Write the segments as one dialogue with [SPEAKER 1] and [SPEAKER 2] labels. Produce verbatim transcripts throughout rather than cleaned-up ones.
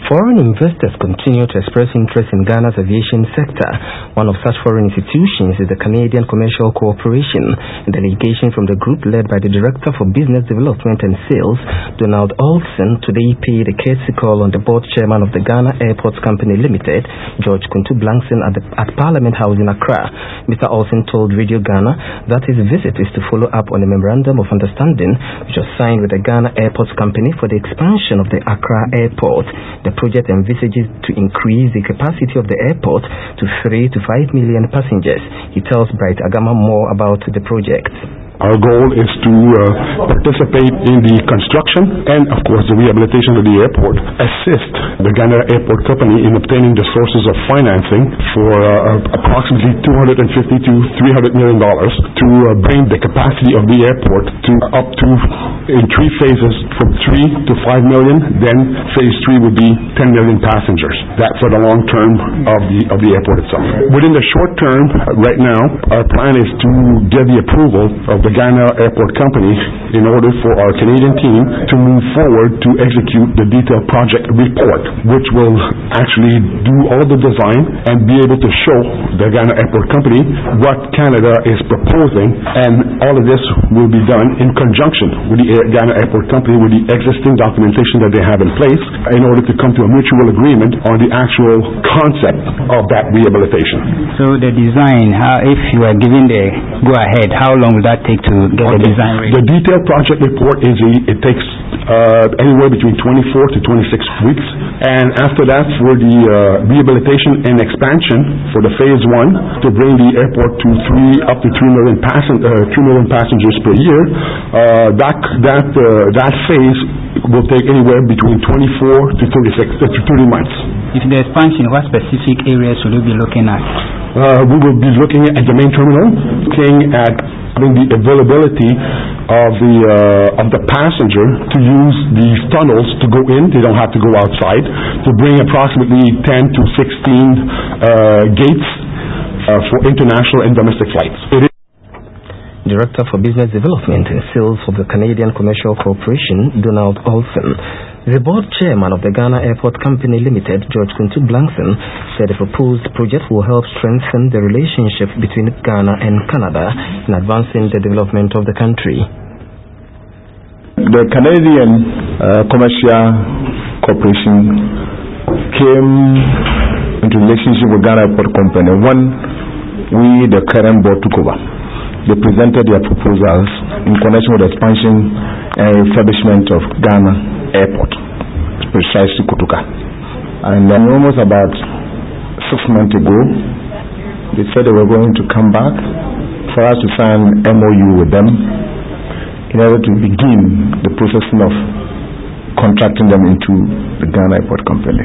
[SPEAKER 1] Foreign investors continue to express interest in Ghana's aviation sector. One of such foreign institutions is the Canadian Commercial Corporation. A delegation from the group led by the Director for Business Development and Sales, Donald Olson, today paid a courtesy call on the board chairman of the Ghana Airports Company Limited, George Kuntu Blankson, at, the, at Parliament House in Accra. Mister Olson told Radio Ghana that his visit is to follow up on a memorandum of understanding which was signed with the Ghana Airports Company for the expansion of the Accra Airport. The project envisages to increase the capacity of the airport to three to five million passengers. He tells Bright Agama more about the project.
[SPEAKER 2] Our goal is to uh, participate in the construction and, of course, the rehabilitation of the airport, assist the Ghana Airport Company in obtaining the sources of financing for uh, approximately two hundred fifty to three hundred million dollars to uh, bring the capacity of the airport to up to, in three phases, from three to five million. Then phase three would be ten million passengers. That's for the long term of the of the airport itself. Within the short term, right now, our plan is to get the approval of the The Ghana Airport Company in order for our Canadian team to move forward to execute the detailed project report, which will actually do all the design and be able to show the Ghana Airport Company what Canada is proposing, and all of this will be done in conjunction with the Ghana Airport Company with the existing documentation that they have in place in order to come to a mutual agreement on the actual concept of that rehabilitation.
[SPEAKER 3] So the design, how, if you are given the go-ahead, how long will that take to get the design ready?
[SPEAKER 2] The detailed project report is a, it takes uh, anywhere between twenty-four to twenty-six weeks, and after that, for the uh, rehabilitation and expansion for the phase one to bring the airport to three up to three million passen uh, three million passengers per year, uh, that that uh, that phase will take anywhere between twenty-four to thirty-six to thirty months.
[SPEAKER 3] If the expansion, what specific areas will you be looking at?
[SPEAKER 2] Uh, we will be looking at the main terminal, looking at having the availability of the uh, of the passenger to use these tunnels to go in. They don't have to go outside. To bring approximately ten to sixteen uh, gates uh, for international and domestic flights. It is
[SPEAKER 1] Director for Business Development and Sales of the Canadian Commercial Corporation, Donald Olson. The board chairman of the Ghana Airport Company Limited, George Kuntu Blankson, said the proposed project will help strengthen the relationship between Ghana and Canada in advancing the development of the country.
[SPEAKER 4] The Canadian uh, Commercial Corporation came into relationship with Ghana Airport Company when we, the current board, took over. They presented their proposals in connection with the expansion and refurbishment of Ghana Airport, precisely Kotoka. And then almost about six months ago, they said they were going to come back for us to sign M O U with them in order to begin the processing of contracting them into the Ghana Airport Company.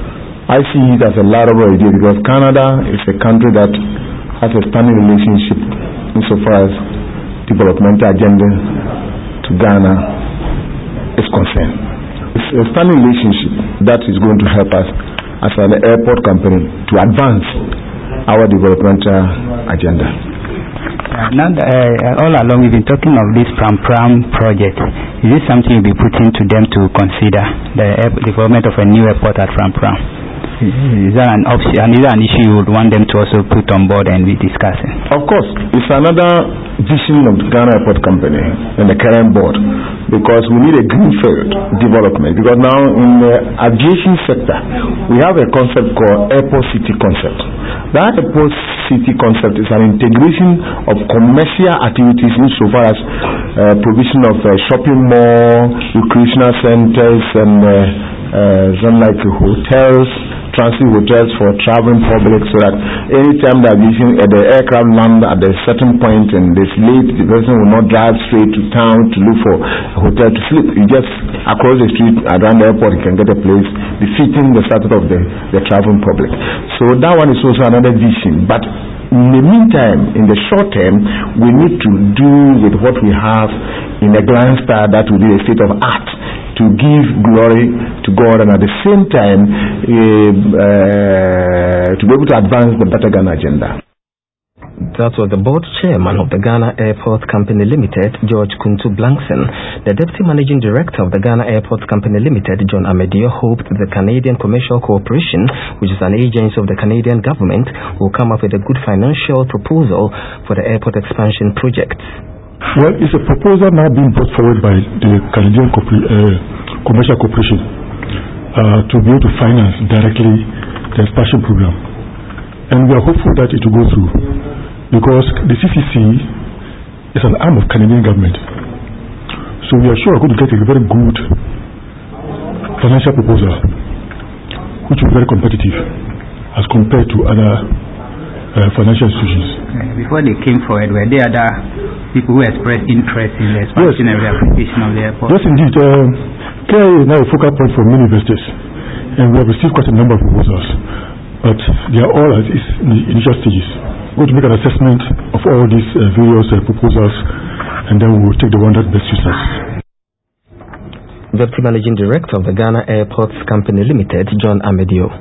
[SPEAKER 4] I see it as a laudable idea because Canada is a country that has a standing relationship insofar as developmental agenda to Ghana is concerned. It's a standing relationship that is going to help us as an airport company to advance our developmental agenda.
[SPEAKER 3] Uh, now, uh, all along we've been talking of this Pram Pram project. Is this something you'll be putting to them to consider, the air development of a new airport at Pram Pram? Is that an option, and is that an issue you would want them to also put on board and be discussing?
[SPEAKER 4] Of course, it's another vision of the Ghana Airport Company and the current board, because we need a greenfield development. Because now in the aviation sector, we have a concept called airport city concept. That airport city concept is an integration of commercial activities insofar as uh, provision of uh, shopping mall, recreational centers, and uh, uh, some like hotels, transit hotels for traveling public, so that anytime the aviation, uh, the aircraft land at a certain point and it's late, the person will not drive straight to town to look for a hotel to sleep. You just across the street around the airport, you can get a place befitting the status of the, the traveling public. So that one is also another vision. But in the meantime, in the short term, we need to do with what we have in a glance that that will be a state of art, to give glory to God, and at the same time uh, uh, to be able to advance the Better Ghana agenda.
[SPEAKER 1] That was the board chairman of the Ghana Airport Company Limited, George Kuntu Blankson. The deputy managing director of the Ghana Airport Company Limited, John Amedio, hoped the Canadian Commercial Corporation, which is an agency of the Canadian government, will come up with a good financial proposal for the airport expansion project.
[SPEAKER 2] Well, it's a proposal now being brought forward by the Canadian Corpor- uh, Commercial Corporation uh, to be able to finance directly the expansion program. And we are hopeful that it will go through, because the C C C is an arm of Canadian government. So we are sure we're going to get a very good financial proposal, which will be very competitive as compared to other uh, financial institutions.
[SPEAKER 3] Before they came forward, were there other people who expressed interest in the expansion yes. and rehabilitation of the airport?
[SPEAKER 2] Yes, indeed. Uh, K I A is now a focal point for many investors, and we have received quite a number of proposals, but they are all at its initial stages. We're going to make an assessment of all these uh, various uh, proposals, and then we will take the one that best suits us.
[SPEAKER 1] Deputy Managing Director of the Ghana Airports Company Limited, John Amedio.